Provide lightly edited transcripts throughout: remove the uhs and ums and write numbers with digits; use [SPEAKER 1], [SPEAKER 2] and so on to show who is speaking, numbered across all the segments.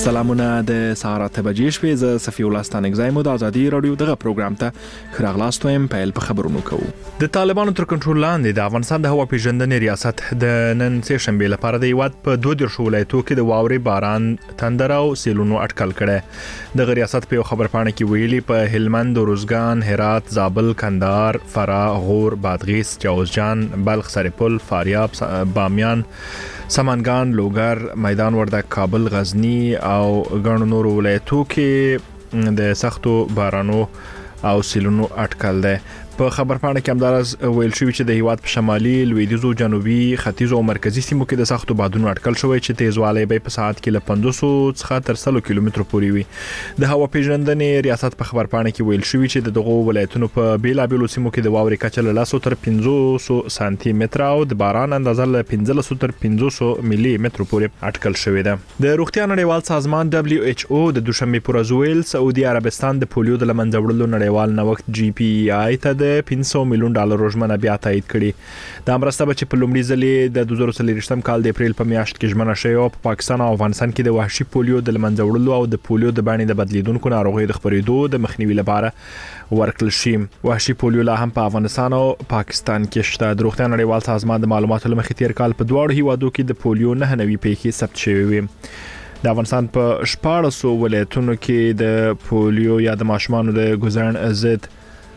[SPEAKER 1] سلامونه د سهار 8 بجې شوې ز صفی الله ستانګزای مو د ازادي رادیو دغه پروګرام ته خراغلاست ويم پیل په خبرونو کوو. د طالبانو تر کنټرول لاندې د افغانستان د هوا پیژندنې ریاست د نن سه شنبه لپاره د یواد په 22 ولایتونو کې د واوري باران تندر او سیلونو اټکل کړي. د ریاست په خبرپاڼه کې ویلي په هلمند، روزګان، هرات، زابل، کندهار، فراه، غور، بادغیس، جوزجان، بلخ، سرپل، فاریاب، بامیان، سمنګان، لوګر، میدان وردګ، کابل، غزنی او ګڼو نورو ولایتونو کې د سختو بارانو او سیلونو اټکل ده. په خبرپاڼه کې همدارس ویل شوی چې د هیواد په شمالي، لویدیځو، جنوبي، ختیځو او مرکزي سیمو کې د سختو بادونو اټکل شوی چې تیزوالی به په ساعت کې له 500 څخه تر 100 کیلومترو پورې وي. د هوا پیژندنې ریاست په خبرپاڼه کې ویل شوی چې دغه ولایتونو په بیلابیلو سیمو کې د واوري کچه له 100 تر 500 سانتي متر او د باران اندازه له 1500 تر 500 ملي متر پورې اټکل شوی ده. د روغتیا نړیوال سازمان WHO د دوشنبه پر ورځ ویل سعودي عربستان د پولیو د لمنځه وړلو نړیوال نوښت GPEI ته د $500 میلیون ژمنه بیا تایید کړي. د امرسته چې په لومړي ځل د 2023 کال د اپریل په میاشت کې ژمنه شوی او په پاکستان او افغانستان کې د وحشي پولیو د لمنځه وړلو او د پولیو د باندې د بدلیدونکو ناروغیو د خپرېدو د مخنیوي لپاره ورکړل شي. وحشي پولیو لا هم په افغانستان او پاکستان کې شته. د روغتیا نړیوال سازمان د معلوماتو لمخې تیر کال په دواړو هیوادو کې د پولیو 9 نوي پیښې ثبت شوې وي. د افغانستان په 1400 ولایتونو کې د پولیو یا د ماشومانو د ګوزن ضد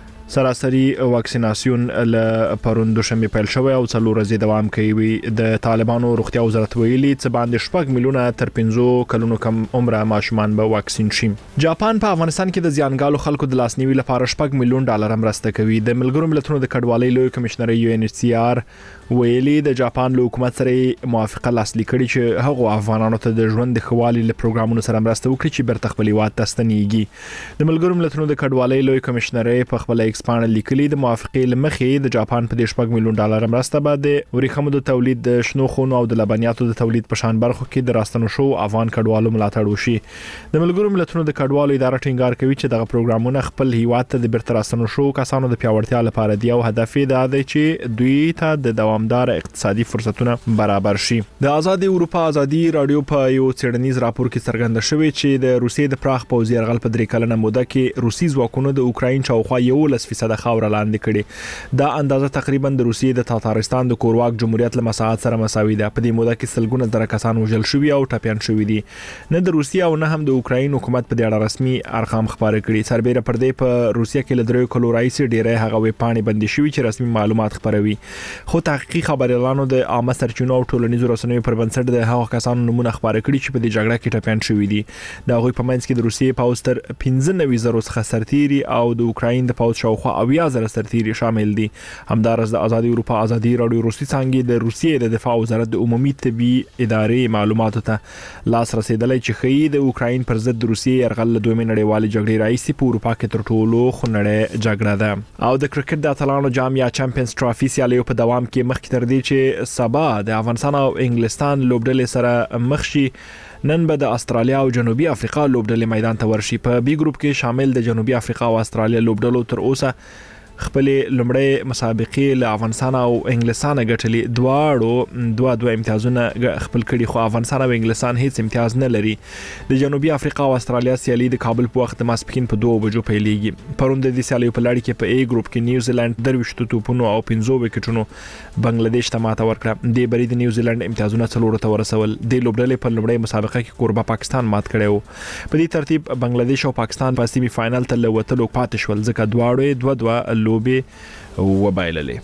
[SPEAKER 1] سراسري واکسیناسیون له پرون دوشنبه پیل شوی او څلور ورځې دوام کوي. د طالبانو روغتیا وزارت ویلي چې باندې 6 میلیونه تر 15 کلونو کم عمره ماشومان به واکسین شي. جاپان په افغانستان کې د زیانګالو خلکو د لاسنیوي لپاره $6 میلیون مرسته کوي. د ملګرو ملتونو د کډوالۍ لوی کمشنر UNHCR ویلي د جاپان له حکومت سره موافقه لاسلیک کړي چې هغه افغانانو ته د ژوند د خوالي له پروګرامونو سره مرسته وکړي چې برته خپل هیواد ته ستنېږي. د ملګرو ملتونو د کډوالۍ لوی کمشنر په خپل ایکسپان لیکلي د موافقې لمخې د جاپان په $6 میلیون مرسته باندې ورېخمو د تولید د شنو خونو او د لبنیاتو د تولید په شان برخو کې د راستنو شو افغان کډوالو ملاتړ وشي. د ملګرو ملتونو د کډوالو اداره ټینګار کوي چې دغه پروګرامونه خپل هیواد ته د برته راستنو شو کسانو د پیاوړتیا لپاره دی او هدف یې دا دی چې دوی ته د دوامدار اقتصادي فرصتونه برابر شي. د آزاد اروپا ازادي رادیو په یو څېړنیز راپور کې څرګنده شوی چې د روسیې د پراخ پوځي یرغل په 3 کلنه موده کې روسي ځواکونو د اوکراین شاوخوا 11% خاور لاندې کړي. دا اندازه تقریبا د روسیې د تاتارستان د کورواک جمهوریت له مساحت سره مساوي ده. په دې موده کې سلګونه زره کسان وژل شوي او ټپيان شوي دي. نه د روسیې او نه هم د اوکراین حکومت په دې اړه رسمي ارقام خبرې کړي. سربېره پر دې په روسیې کې له 3 کلو راځي ډېرې هغه ویبپاڼې بندي شوي چې رسمي معلومات خبروي. خو تحقیقي خبريالانو د عامه سرچینو او ټولنیزو رسنیو پر بنسټ د هغو کسانو نمونه خبرې کړي چې په دې جګړه کې ټپيان شوي دي. دا غوي په منځ کې د روسیې پوځ تر 15,000 څخه سرتيري او د اوکراین د پوځ شاوخوا 80,000 سرتيري شامل دي. همدارس د آزادي اروپا ازادي رادیو روسي څنګه د روسیې د دفاع وزارت د عمومي طبي ادارې معلوماتو ته لاس رسیدلی چې خې د اوکراین پر ضد د روسیې يرغل له دویمه نړیوالې جګړې راځي په اروپا کې تر ټولو خنړې جګړه ده. او د کرکټ د اتلانو جام یا چمپیونز ټرافي سیالیو په دوام کې مخکې تر دې چې سبا د افغانستان او انګلستان لوبډلې سره مخ شي، نن به د استرالیا او جنوبي افریقا لوبډلې میدان ته ورشي. په بي ګروپ کې شامل د جنوبي افریقا او استرالیا لوبډلو تر اوسه خپل لمړی مسابقې له افغانستان او انګلستان غټلې دواړو 2 امتیازونه خپل کړي، خو افغانستان او انګلستان هیڅ امتیاز نه لري. د جنوبي افریقا او استرالیا سیالي د کابل په وخت د ماسپښین په 2 بجو پیلېږي. پروند د سیالي په لړ کې په A ګروپ کې نیوزیلند 23 توپونو او 15 وکټونو بنگلاديش ته ماته ورکړه. د بری د نیوزیلند امتیازونه 4 ته ورسول. د لوبډلې په لمړی مسابقه کې کوربه پاکستان مات کړو. په دې ترتیب بنگلاديش او پاکستان په سیمه فائنل ته لوتلو پاتې شول ځکه دواړو 2-2 لوبې وبایللې.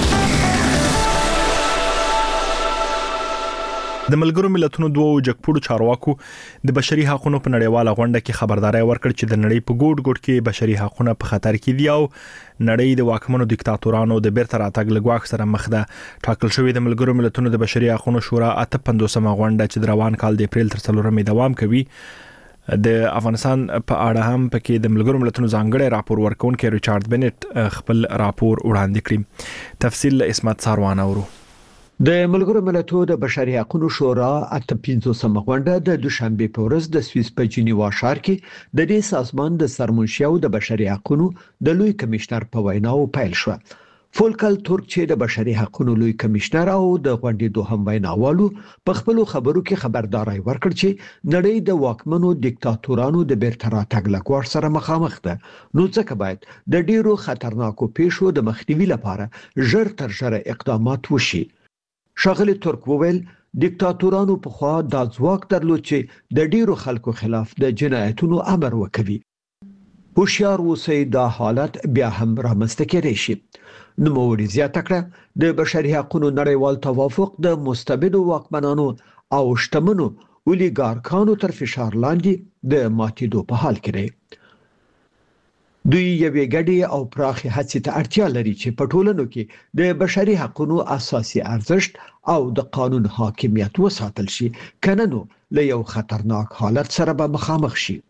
[SPEAKER 1] د ملګرو ملتونو دوه جګپوړو چارواکو د بشري حقوقو په نړیواله غونډه کې خبرداري ورکړه چې د نړۍ په ګوټ ګوټ کې بشري حقوق په خطر کې دي او نړۍ د واکمنو دیکتاتورانو د بیرته راتګ لګواک سره مخ ده. ټاکل شوی د ملګرو ملتونو د بشري حقوقو شورا 58مه غونډه چې د روان کال د اپریل تر 4 دوام کوي د افغانستان په اړه هم پکې د ملګرو ملتونو ځانګړي راپور ورکونکي ریچارډ بنټ خپل راپور وړاندې کړی. تفصیل اسمت ساروان اورو.
[SPEAKER 2] د ملګرو ملتونو د بشري حقوقو شورا 58مه غونډه د دوشنبه په ورځ د سویس په جنیوا ښار کې د دې سازمان د سرمنشي او د بشري حقوقو د لوی کمشنر په ویناو پیل شو. فولکل تورک چې د بشري حقوقو لوی کمشنر او د غونډې دوهم ویناوالو په خپل خبرو کې خبرداري ورکړ چې نړۍ د واکمنو دیکتاتورانو د بیرته راتګ لګور سره مخامخ ده، نو ځکه باید د ډیرو خطرناکو پیښو د مخنیوي لپاره ژر تر ژره اقدامات وشي. ښاغلي تورک وویل دیکتاتورانو په خوا د ځواک درلود چې د ډیرو خلکو خلاف د جنایتونو امر وکوي. هوښیار اوسئ، دا حالت بیا هم رامنځته کېدای شي. نوموړي زیاته کړه د بشري حقوقو نړیوال توافق د مستبدو واکمنانو او شتمنو اولیګارکانو تر فشار لاندې د ماتېدو په حال کې دی. دوی یوې ګډې او پراخې هڅې ته اړتیا لري چې په ټولنو کې د بشري حقوقو اساسي ارزښت او د قانون حاکمیت وساتل شي، کنه نو له یو خطرناک حالت سره به مخامخ شي.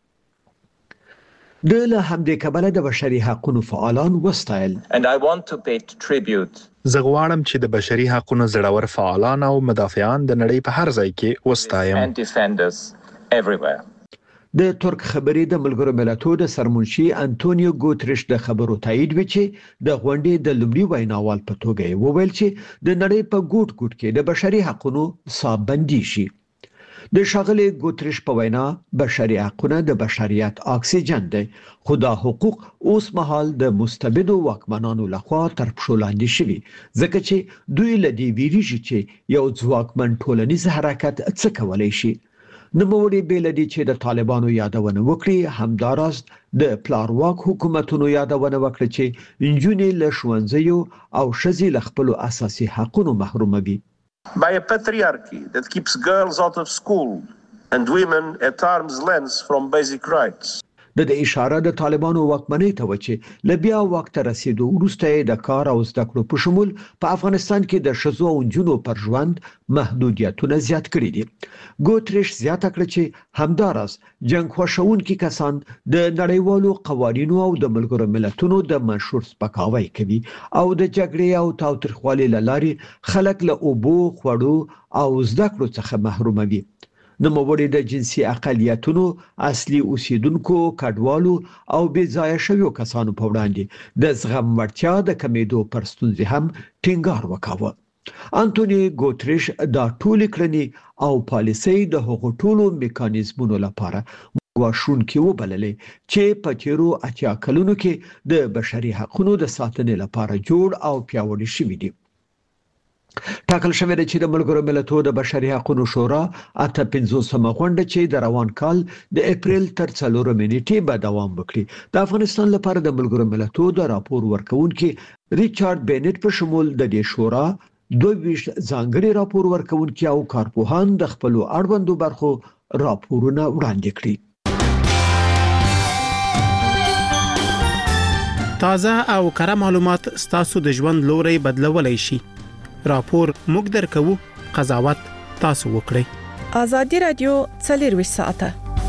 [SPEAKER 2] د له همدې کبله د بشري حقوقو فعالان وستایل.
[SPEAKER 3] And I want to pay tribute.
[SPEAKER 1] زه غواړم چې د بشري حقوقو زړور فعالان او مدافعان د نړۍ په هر ځای کې وستایم.
[SPEAKER 3] And defenders everywhere.
[SPEAKER 2] د ترک خبري د ملګرو ملتونو د سرمنشي انټونیو ګوتریش د خبرو تایید وکړي د غونډې د لومړي ویناوال په توګه وویل چې د نړۍ په ګوټ ګوټ کې د بشري حقوقو صابندي شي. د ښاغلي ګوتریش په وینا بشري حقوقونه د بشریت اکسیجن دی، خو دا حقوق اوس مهال د مستبدو واکمنانو لخوا تر پښو لاندې شوي، ځکه چې دوی له دې ویریږي چې یو ځواکمن ټولنیز حرکت څه کولی شي. نوموړي بېل دي چې د طالبانو یادونه وکړي، همداراز د پلارواک حکومتونو یادونه وکړي چې نجونې له ښوونځیو او ښځې له خپلو اساسي حقوقو محروموي.
[SPEAKER 4] By a patriarchy that keeps girls out of school and women at arm's length from basic rights.
[SPEAKER 2] د اشاره د طالبانو واکمنۍ ته و چې له بیا وخت رسیدو وروسته د کار او زده کړو په شمول په افغانستان کې د ښځو او نجونو پر ژوند محدودیتونه زیات کړي دي. ګوتریش زیاته کړه چې همداراز جنگ خوښونکي کسان د نړیوالو قوانینو او د ملګرو ملتونو د منشور سپکاوی کوي او د جګړې او تاوتریخوالي له لارې خلک له اوبو، خوړو او زده کړو څخه محروموي. نوموړي د جنسي اقلیتونو، اصلي اوسیدونکو، کډوالو او بې ځایه شویو کسانو په وړاندې د زغم وړتیا د کمیدو پر ستونزې هم ټینګار وکاوه. انټونی ګوتریش دا ټولې کړنې او پالیسۍ د هغو ټولو میکانیزمونو لپاره ګواښونکي وبللې چې په تیرو 80 کلونو کې د بشري حقوقو د ساتنې لپاره جوړ او پیاوړي شوي دي. ټاکل شوی دی چې د ملګرو ملتونو د بشري حقوقو شورا 58مه غونډه چې د روان کال د اپریل تر 4 نیټې به دوام وکړي. د افغانستان لپاره د ملګرو ملتونو د راپور ورکونکي ریچارډ بینټ په شمول د دې شورا 22 ځانګړي راپور ورکونکي او کارپوهان د خپل اړوندو برخو راپورونه وړاندې کړي.
[SPEAKER 5] تازه او کره معلومات ستاسو د ژوند لوري بدلولای شي. راپور موږ درکو، قضاوت تاسو وکړئ.
[SPEAKER 6] ازادي رادیو 24 ساعته.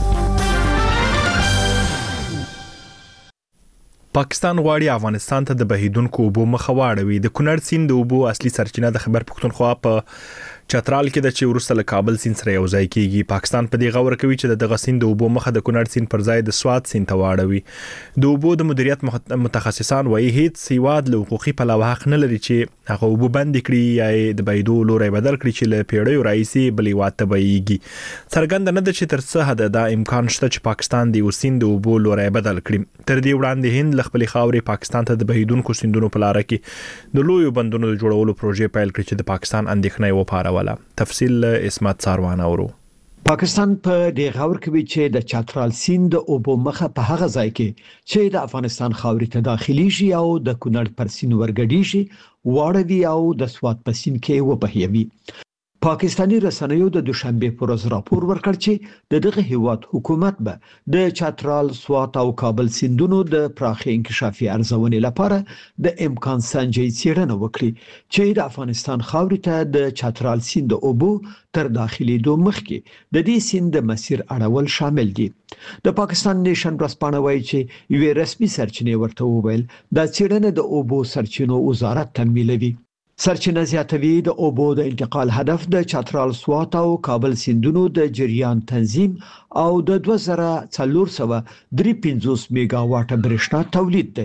[SPEAKER 1] پاکستان غواړي افغانستان ته د بهیدونکو اوبو مخه واړوي. د کونړ سیند د اوبو اصلي سرچینه د خیبر پښتونخوا په چترال کې د چې ورسته له کابل سیند سره یو ځای کیږي. پاکستان په دې غور کوي چې دغه سیند د اوبو مخه د کونړ سیند پر ځای د سواد سیند ته واړوي. د اوبو د مدیریت متخصصان وایي هیڅ سیواد له حقوقي پلوه حق نه لري چې هغه اوبو بند کړي یا د بهیدو لوري بدل کړي چې له پیړیو راځي بلې واته بهيږي. څرګند نه ده چې تر څه حد دا امکان شته چې پاکستان د سیند د اوبو لوري بدل کړي. تر دې وړاندې هند له خپل خاورې پاکستان ته د بهیدونکو سیندونو په لار کې د لویو بندونو د جوړولو پروژې پیل کړې چې د پاکستان اندېښنه وپاروله. تفصیل اسمت ساروان اورو.
[SPEAKER 2] پاکستان په دې غور کوي چې د چترال سیند د اوبو مخه په هغه ځای کې چې د افغانستان خاورې ته داخلي شي او د کونړ پر سیند ورګډي شي واړوي او د سواد په سیند کې وبهيوي. پاکستانی رسنیو د دوشنبه پر ورځ راپور ورکړ چې دغه هیواد حکومت به د چترال، سوات او کابل سیندونو د پراخي انکشافي ارزونې لپاره د امکان سنجي څېړنه وکړي چې د افغانستان خاورې ته د چترال سیند د اوبو تر داخلي دوه مخکې د دې سیند د مسیر اړول شامل دي. د پاکستان نیشن ورځپاڼه وایي چې یوې رسمي سرچینې ورته وویل دا څېړنه د اوبو سرچینو وزارت تمویلوي. سرچینه زیاتوي د اوبو د انتقال هدف د چترال، سوات او کابل سیندونو د جریان تنظیم او د 2453 میگا واټ برېښنا تولید دی.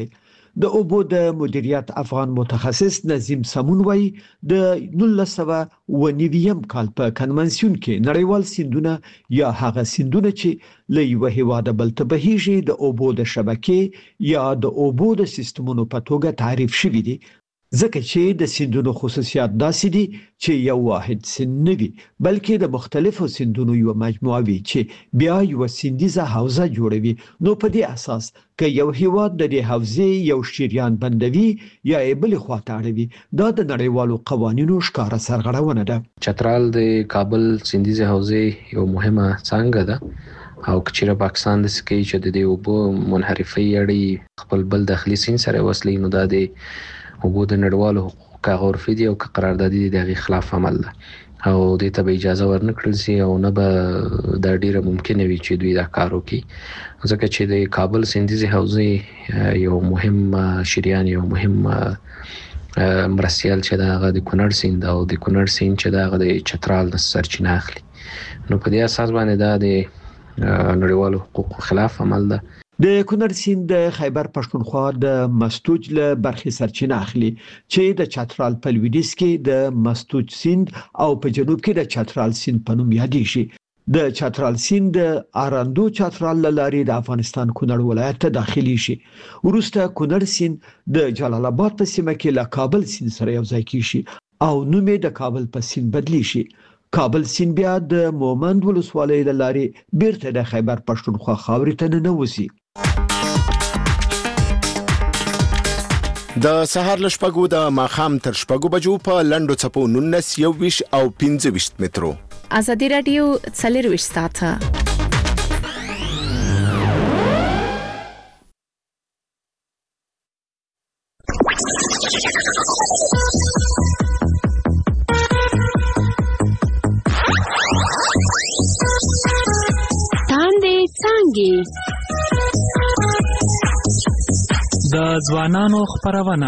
[SPEAKER 2] د اوبو د مدیریت افغان متخصص نظیم سمون وای د 1990 کال په کنونسیون کې نړیوال سیندونه یا هغه سیندونه چې له یو هیواده بل ته بهیږي د اوبو د شبکې یا د اوبو د سیستمونو په توګه تعریف شوی دي ځکه چې د سیندونو خصوصیات داسې دي چې یو واحد سیند نه وي بلکې د مختلفو سیندونو یو مجموعه وي چې بیا یو سیندیزه حوزه جوړوي نو په دې اساس که یو هیواد د دې حوزې یو شریان بندوي یا بل خواته اړوي دا د نړیوالو قوانینو ښکارا سرغړونه ده
[SPEAKER 7] چترال د کابل سیندیزه حوزې یو مهمه څانګه ده او کچېره پاکستان د سکی چې د دې اوبو منحرفي اړي خپل بل داخلي سین سره وصلې نو دا د اوبو د نړیوالو حقوقو عرفي دي او قراردادي د خلاف عمل ده او د ته اجازه ورنکړل سي او نه به د ډیره ممکنه وي چې دوی دا کار وکړي ځکه چې د کابل سیندیزه حوزې یو مهم شریان یو مهم مرسیال چې دا د کونړ سیند او د کونړ سیند چې دا د چترال د سرچینه اخلي نو په دې اساس باندې دا د نړیوالو حقوقو خلاف عمل ده
[SPEAKER 2] د کونړ سیند د خیبر پښتونخوا د مستوج له برخې سرچینه اخلي چې د چترال په لویدیځ کې د مستوج سیند او په جنوب کې د چترال سیند په نوم یادېږي د چترال سیند د اراندو چترال لارې د افغانستان کونړ ولایت ته داخلي شي ورسته کونړ سیند د جلال آباد په سیمه کې له کابل سیند سره یو ځای کیږي او نوم یې د کابل په سیند بدلی شي کابل سیند بیا د مومند ولسوالۍ لارې بیرته د خیبر پښتونخوا خاورې ته ننوځي
[SPEAKER 8] د سهار لشپګو د ماخام تر شپګو بجو په لندو چپو 19 21 او 25 مترو
[SPEAKER 6] ازادي رادیو 24 ساعته
[SPEAKER 9] تاندې څنګه
[SPEAKER 10] د ځوانانو خبرونه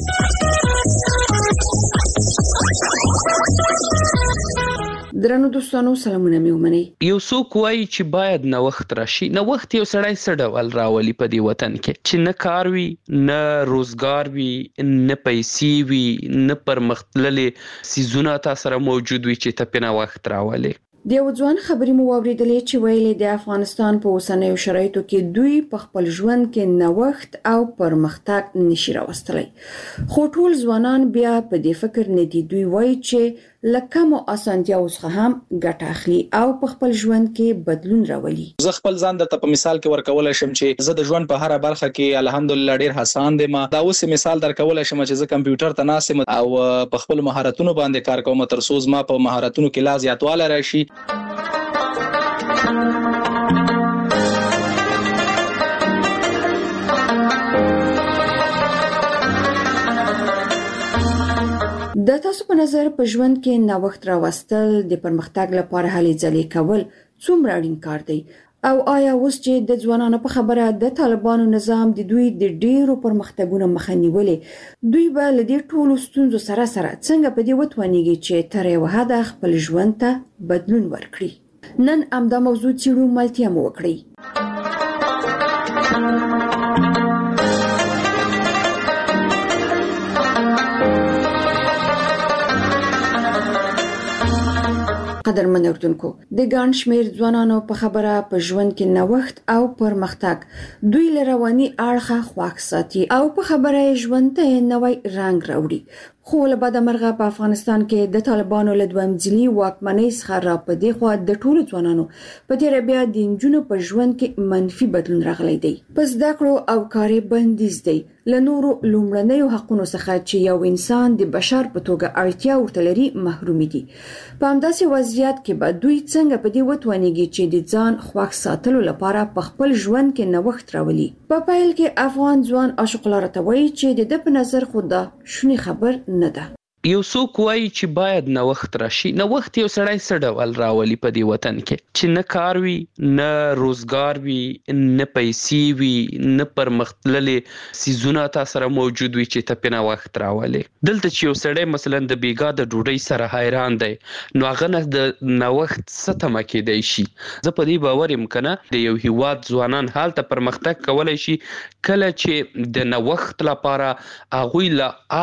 [SPEAKER 9] درنو دوستانو سلامونه مې ومنئ
[SPEAKER 11] یو څوک وایي چې باید نوښت راشي نوښت یو سړی څه ډول راولي په دې وطن کې چې نه کار وي نه روزګار وي نه پیسې وي نه پرمختللې سيزونه تاسو سره موجود وي چې ته په نوښت راولي
[SPEAKER 9] د یو ځوان خبرې مو واوریدلې چې ویلي د افغانستان په اوسنیو شرایطو کې دوی په خپل ژوند کې نوښت او پرمختګ نشي راوستلی خو ټول ځوانان بیا په دې فکر نه دي دوی وایي چې لکه مو اسانتیاو څخه هم ګټه اخلي او په خپل ژوند کې بدلون راولي
[SPEAKER 12] زه خپل ځان د په مثال کې ورکول شم چې زه د ژوند په هر برخه کې الحمدلله ډیر حسان دي ما دا اوس مثال درکول شم چې زه کمپیوټر ته ناسم او په خپل مهارتونو باندې کار کوم تر څو ما په مهارتونو کې لا زیاتواله راشي
[SPEAKER 9] د تاسو په نظر په ژوند کې نوښت راوستل د پرمختګ لپاره هلې ځلې کول څومره اړین کار دی او آیا اوس چې د ځوانانو په خبره د طالبانو نظام د دوی د ډیرو پرمختګونو مخه نیولې دوی به له دې ټولو ستونزو سره څنګه په دې وتوانیږي چې تر یو حده خپل ژوند ته بدلون ورکړي نن امدا موضوع چیرو ملتیا مو وکړي قدرمن اردوونکو د ګڼ شمېر ځوانانو په خبره په ژوند کې نوښت او پرمختګ دوی له رواني اړخه خواږ ساتي او په خبره ژوند ته نوې رنګ راوړي خو له بعد مرغه په افغانستان کې د طالبانو له دوامځلي واکمنۍ څخه را پدې خو د ټولو ځوانانو په تیر بیا د انجونو په ژوند کې منفي بدلون راغلی دی پس د کړو او کاري بندیز دی له نورو لومړنیو حقوقو څخه چې یو انسان د بشر په توګه اړتیا ورته لري محروم دي په همداسې وضعیت کې به دوی څنګه په دې وتوانیږي چې د ځان خوښ ساتلو لپاره په خپل ژوند کې نوښت راولي په پیل کې افغان ځوان عاشق لاره ته وایي چې د په نظر خو دا شونی خبر نه ده
[SPEAKER 11] یو څوک وایي چې باید نوښت راشي. نوښت یو سړی څه ډول راولي په دې وطن کې چې نه کار وي، نه روزګار وي، نه پیسې وي، نه پرمختللې څیزونه تا سره موجود وي چې ته پې نوښت راولي. دلته چې یو سړی مثلا د بیګا د ډوډۍ سره حیران دی نو هغه نه د نوښت څه تمه کېدی شي. زه په دې باور یم که نه د یو هیواد ځوانان هلته پرمختګ کولی شي کله چې د نوښت لپاره هغوی له